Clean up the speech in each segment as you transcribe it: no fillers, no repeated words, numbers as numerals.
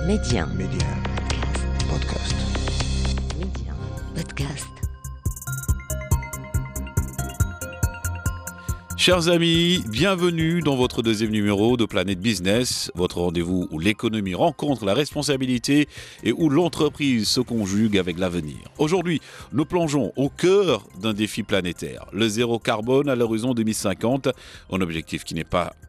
Média. Média. Podcast. Média. Podcast. Chers amis, bienvenue dans votre deuxième numéro de Planète Business, votre rendez-vous où l'économie rencontre la responsabilité et où l'entreprise se conjugue avec l'avenir. Aujourd'hui, nous plongeons au cœur d'un défi planétaire, le zéro carbone à l'horizon 2050, un objectif qui n'est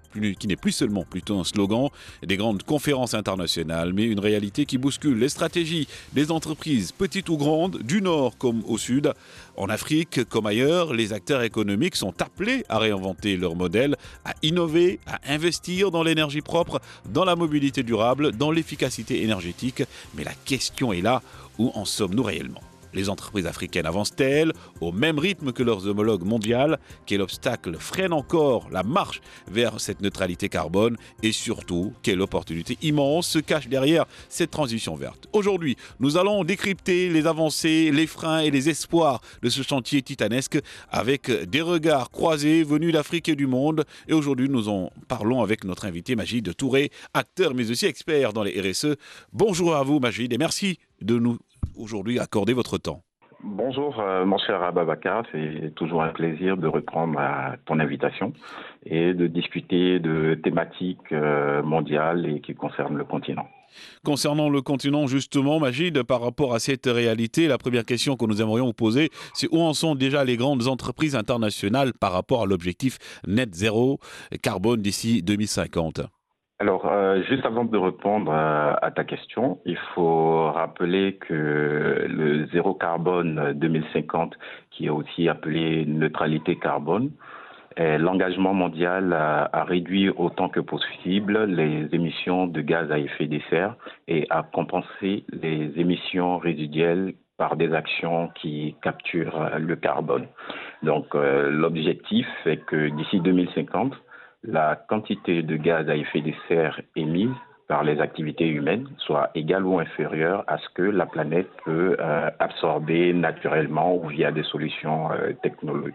plus seulement plutôt un slogan des grandes conférences internationales, mais une réalité qui bouscule les stratégies des entreprises, petites ou grandes, du nord comme au sud. En Afrique comme ailleurs, les acteurs économiques sont appelés à réinventer leur modèle, à innover, à investir dans l'énergie propre, dans la mobilité durable, dans l'efficacité énergétique. Mais la question est là, où en sommes-nous réellement ? Les entreprises africaines avancent-elles au même rythme que leurs homologues mondiales ? Quel obstacle freine encore la marche vers cette neutralité carbone ? Et surtout, quelle opportunité immense se cache derrière cette transition verte ? Aujourd'hui, nous allons décrypter les avancées, les freins et les espoirs de ce chantier titanesque avec des regards croisés venus d'Afrique et du monde. Et aujourd'hui, nous en parlons avec notre invité Magid Touré, acteur mais aussi expert dans les RSE. Bonjour à vous Magid et merci de nous aujourd'hui accorder votre temps. Bonjour mon cher Ababakar, c'est toujours un plaisir de reprendre ton invitation et de discuter de thématiques mondiales et qui concernent le continent. Concernant le continent, justement, Magid, par rapport à cette réalité, la première question que nous aimerions vous poser, c'est où en sont déjà les grandes entreprises internationales par rapport à l'objectif net zéro carbone d'ici 2050 ? Alors, juste avant de répondre à ta question, il faut rappeler que le zéro carbone 2050, qui est aussi appelé neutralité carbone, est l'engagement mondial à réduire autant que possible les émissions de gaz à effet de serre et à compenser les émissions résiduelles par des actions qui capturent le carbone. Donc, l'objectif est que d'ici 2050, la quantité de gaz à effet de serre émise par les activités humaines soit égale ou inférieure à ce que la planète peut absorber naturellement ou via des solutions technologiques.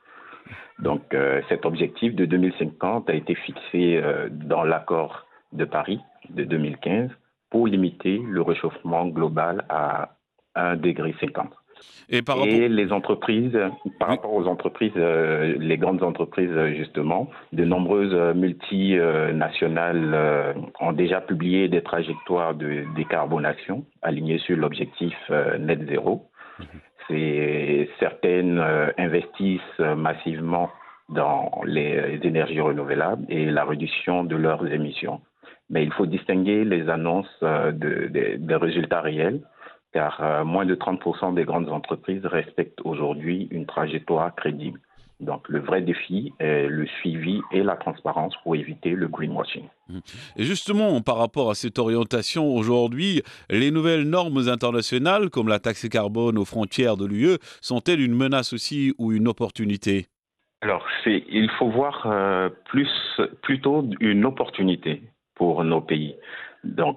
Donc cet objectif de 2050 a été fixé dans l'accord de Paris de 2015 pour limiter le réchauffement global à 1,5 degré. Et les entreprises, par rapport aux entreprises, les grandes entreprises justement, de nombreuses multinationales ont déjà publié des trajectoires de décarbonation alignées sur l'objectif net zéro. Certaines investissent massivement dans les énergies renouvelables et la réduction de leurs émissions. Mais il faut distinguer les annonces des résultats réels, car moins de 30% des grandes entreprises respectent aujourd'hui une trajectoire crédible. Donc, le vrai défi est le suivi et la transparence pour éviter le greenwashing. Et justement, par rapport à cette orientation aujourd'hui, les nouvelles normes internationales, comme la taxe carbone aux frontières de l'UE, sont-elles une menace aussi ou une opportunité ? Alors, il faut voir plutôt une opportunité pour nos pays. Donc,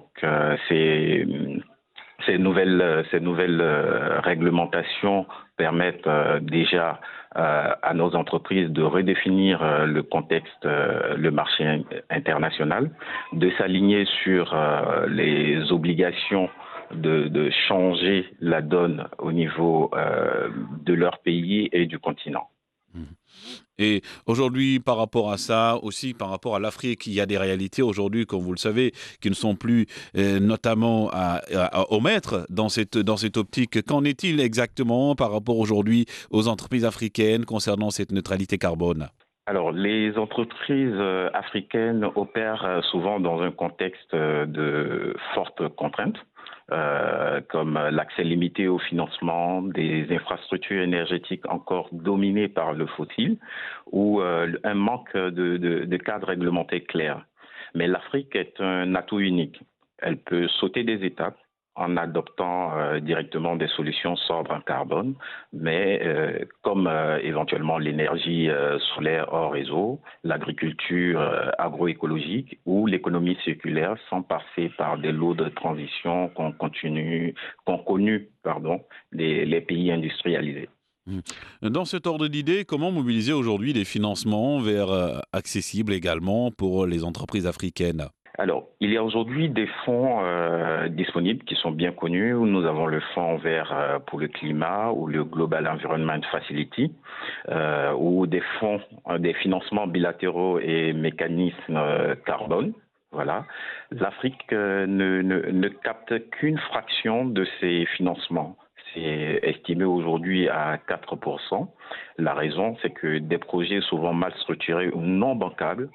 ces nouvelles réglementations permettent déjà à nos entreprises de redéfinir le contexte, le marché international, de s'aligner sur les obligations de changer la donne au niveau de leur pays et du continent. Et aujourd'hui, par rapport à ça, aussi par rapport à l'Afrique, il y a des réalités aujourd'hui, comme vous le savez, qui ne sont plus notamment à omettre dans cette optique. Qu'en est-il exactement par rapport aujourd'hui aux entreprises africaines concernant cette neutralité carbone ? Alors, les entreprises africaines opèrent souvent dans un contexte de fortes contraintes, comme l'accès limité au financement, des infrastructures énergétiques encore dominées par le fossile ou un manque de cadre réglementaire clair. Mais l'Afrique est un atout unique. Elle peut sauter des étapes en adoptant directement des solutions sobres en carbone, mais comme éventuellement l'énergie solaire hors réseau, l'agriculture agroécologique ou l'économie circulaire sans passer par des lots de transition qu'ont connu les pays industrialisés. Dans cet ordre d'idée, comment mobiliser aujourd'hui des financements accessibles également pour les entreprises africaines ? Alors, il y a aujourd'hui des fonds disponibles qui sont bien connus. Nous avons le Fonds vert pour le climat ou le Global Environment Facility, ou des fonds, des financements bilatéraux et mécanismes carbone. Voilà. L'Afrique ne capte qu'une fraction de ces financements. C'est estimé aujourd'hui à 4%. La raison, c'est que des projets souvent mal structurés ou non bancables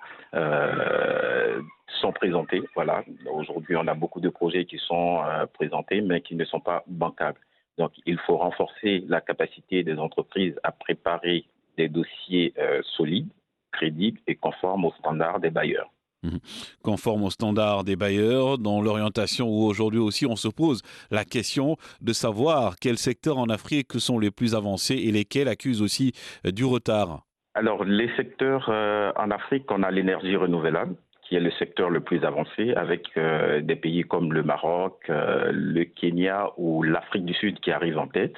sont présentés. Voilà. Aujourd'hui, on a beaucoup de projets qui sont présentés, mais qui ne sont pas bancables. Donc, il faut renforcer la capacité des entreprises à préparer des dossiers solides, crédibles et conformes aux standards des bailleurs. Mhm. Conforme aux standards des bailleurs, dans l'orientation où aujourd'hui aussi on se pose la question de savoir quels secteurs en Afrique sont les plus avancés et lesquels accusent aussi du retard. Alors, les secteurs en Afrique, on a l'énergie renouvelable, qui est le secteur le plus avancé, avec des pays comme le Maroc, le Kenya ou l'Afrique du Sud qui arrivent en tête.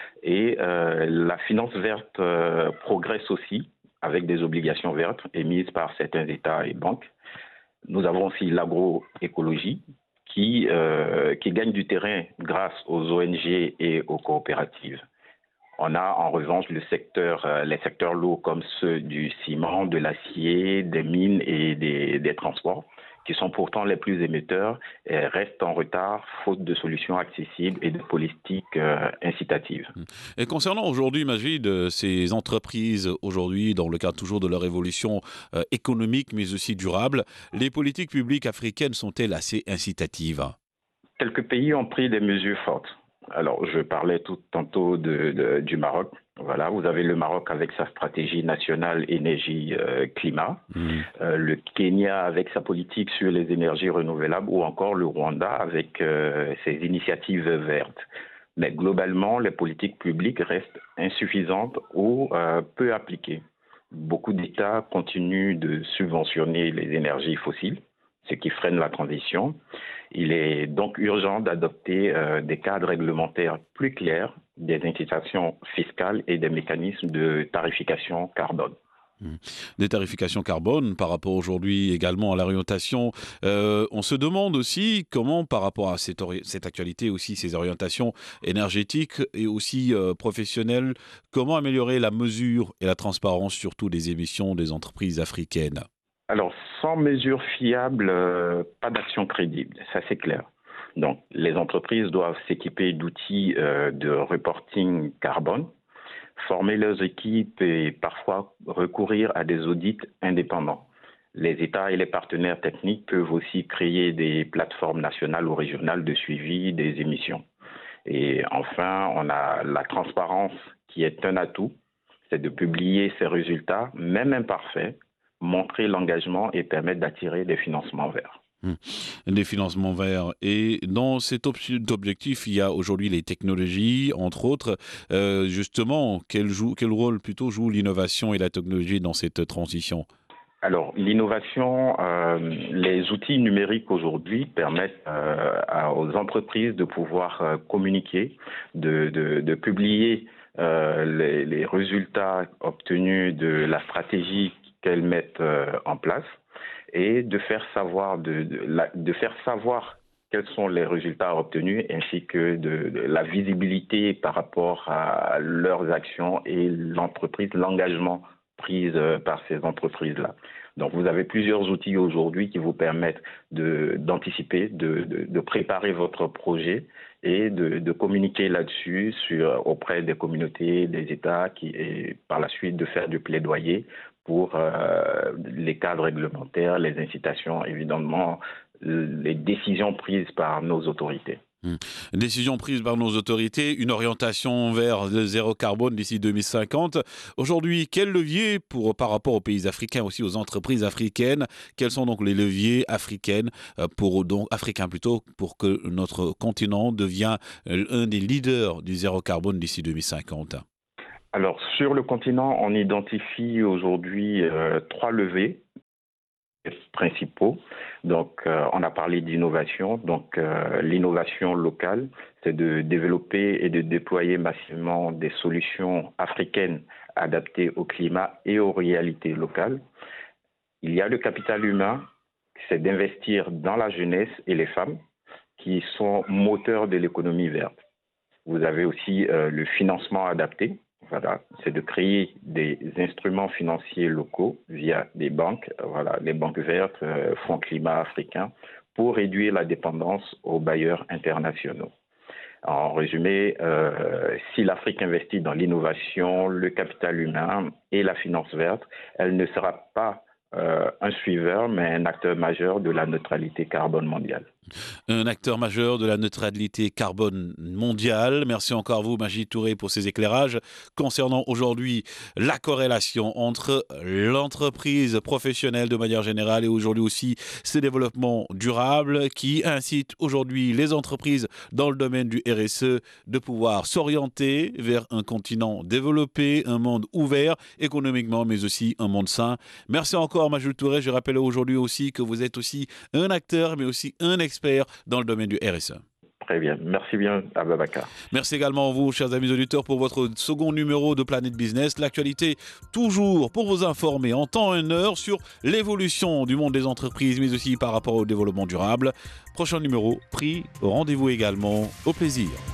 Et la finance verte progresse aussi, avec des obligations vertes émises par certains États et banques. Nous avons aussi l'agroécologie qui gagne du terrain grâce aux ONG et aux coopératives. On a en revanche les secteurs lourds comme ceux du ciment, de l'acier, des mines et des transports, qui sont pourtant les plus émetteurs et restent en retard faute de solutions accessibles et de politiques incitatives. Et concernant aujourd'hui, Majid, ces entreprises aujourd'hui, dans le cadre toujours de leur évolution économique mais aussi durable, les politiques publiques africaines sont-elles assez incitatives? Quelques pays ont pris des mesures fortes. Alors, je parlais tantôt du Maroc. Voilà, vous avez le Maroc avec sa stratégie nationale énergie-climat, le Kenya avec sa politique sur les énergies renouvelables ou encore le Rwanda avec ses initiatives vertes. Mais globalement, les politiques publiques restent insuffisantes ou peu appliquées. Beaucoup d'États continuent de subventionner les énergies fossiles, ce qui freine la transition. Il est donc urgent d'adopter des cadres réglementaires plus clairs, des incitations fiscales et des mécanismes de tarification carbone. Des tarifications carbone par rapport aujourd'hui également à l'orientation. On se demande aussi comment, par rapport à cette actualité aussi, ces orientations énergétiques et aussi professionnelles, comment améliorer la mesure et la transparence surtout des émissions des entreprises africaines? Alors, sans mesure fiable, pas d'action crédible, ça c'est clair. Donc, les entreprises doivent s'équiper d'outils de reporting carbone, former leurs équipes et parfois recourir à des audits indépendants. Les États et les partenaires techniques peuvent aussi créer des plateformes nationales ou régionales de suivi des émissions. Et enfin, on a la transparence qui est un atout, c'est de publier ces résultats, même imparfaits, montrer l'engagement et permettre d'attirer des financements verts. Des financements verts. Et dans cet objectif, il y a aujourd'hui les technologies, entre autres. Justement, quel rôle plutôt joue l'innovation et la technologie dans cette transition? Alors, l'innovation, les outils numériques aujourd'hui permettent aux entreprises de pouvoir communiquer, de publier les résultats obtenus de la stratégie qu'elles mettent en place et de faire savoir quels sont les résultats obtenus ainsi que de la visibilité par rapport à leurs actions et l'engagement pris par ces entreprises-là. Donc vous avez plusieurs outils aujourd'hui qui vous permettent d'anticiper, de préparer votre projet et de communiquer là-dessus auprès des communautés, des États et par la suite de faire du plaidoyer pour les cadres réglementaires, les incitations, évidemment, les décisions prises par nos autorités. Décision prise par nos autorités, une orientation vers le zéro carbone d'ici 2050. Aujourd'hui, quels leviers par rapport aux pays africains, aussi aux entreprises africaines, quels sont donc les leviers africains pour que notre continent devienne un des leaders du zéro carbone d'ici 2050? Alors, sur le continent, on identifie aujourd'hui 3 leviers principaux. Donc, on a parlé d'innovation. Donc, l'innovation locale, c'est de développer et de déployer massivement des solutions africaines adaptées au climat et aux réalités locales. Il y a le capital humain c'est d'investir dans la jeunesse et les femmes qui sont moteurs de l'économie verte. Vous avez aussi le financement adapté. Voilà, c'est de créer des instruments financiers locaux via des banques, voilà, les banques vertes, Fonds climat africain, pour réduire la dépendance aux bailleurs internationaux. En résumé, si l'Afrique investit dans l'innovation, le capital humain et la finance verte, elle ne sera pas un suiveur, mais un acteur majeur de la neutralité carbone mondiale. Un acteur majeur de la neutralité carbone mondiale. Merci encore à vous, Majid Touré, pour ces éclairages concernant aujourd'hui la corrélation entre l'entreprise professionnelle de manière générale et aujourd'hui aussi ce développement durable qui incite aujourd'hui les entreprises dans le domaine du RSE de pouvoir s'orienter vers un continent développé, un monde ouvert économiquement, mais aussi un monde sain. Merci encore, Majid Touré. Je rappelle aujourd'hui aussi que vous êtes aussi un acteur, mais aussi un expert dans le domaine du RSE. Très bien. Merci bien, Ababacar. Merci également à vous, chers amis auditeurs, pour votre second numéro de Planète Business. L'actualité, toujours pour vous informer en temps et en heure sur l'évolution du monde des entreprises, mais aussi par rapport au développement durable. Prochain numéro, pris au rendez-vous également. Au plaisir.